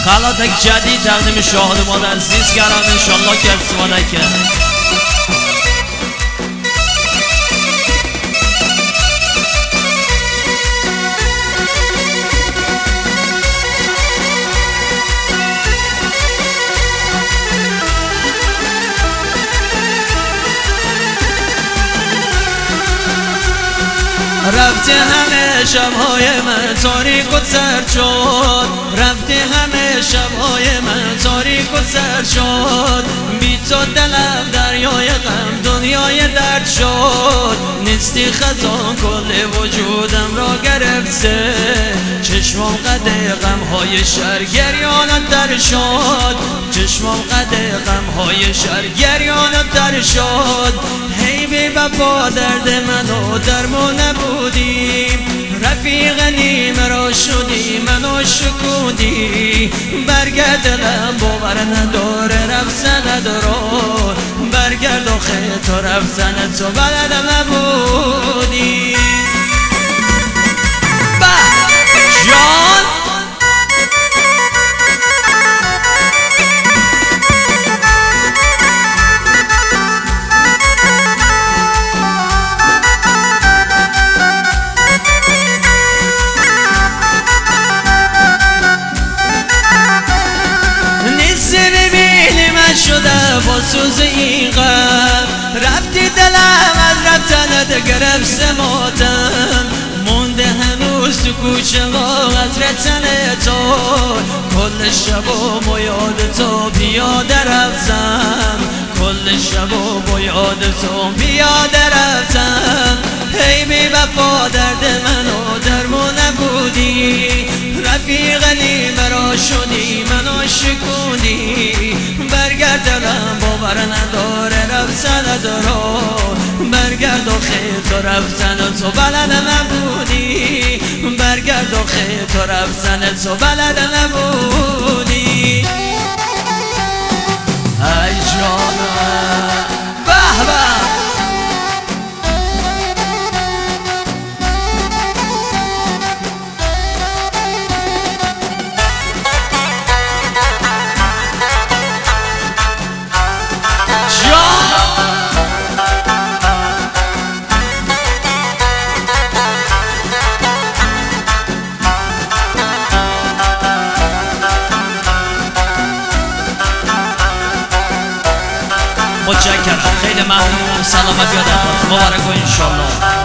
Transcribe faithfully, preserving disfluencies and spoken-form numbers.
خلاتک جدید تقدیم شادمان عزیز کردم انشالله که استفاده کرد. رفته همه شبهای من تاریک و سرد شد، رفته همه شبهای من تاریک و سرد شد، بی تو دلم دریای غم دنیای درد شد، نیستی خزان کل وجودم را گرفته، چشمم قده غمهای شهر گریانت در شد، چشمم قده غمهای شهر گریانت در شد. هی بی وفا درد منو درمون نبودیم، رفیق نیمه را شدی منو شکودی، برگرد دلم باور نداره رفتنت رو، برگرد آخه تو رفتنت تو بلد نبودی. جان شده با سوز این غم، رفتی دلم از رفتنت گرفت سماتم، مونده هنوز تو کوچه ها قطر تن تو، کل شب و با یاد تو پیاده رفتم، کل شب و با یاد تو پیاده رفتم. هی بی وفا درد منو درمون نبودی، رفیق نیمه را شدی منو شکوندی، برگرد دلم باور نداره رفتنت رو، برگرد آخه تو رفتنت تو بلد نبودی، برگرد آخه تو رفتنت تو بلد نبودی. ای جانم به به متشکرم، خیلی ممنون، سلامت یادت باشه، مبارک و انشالله.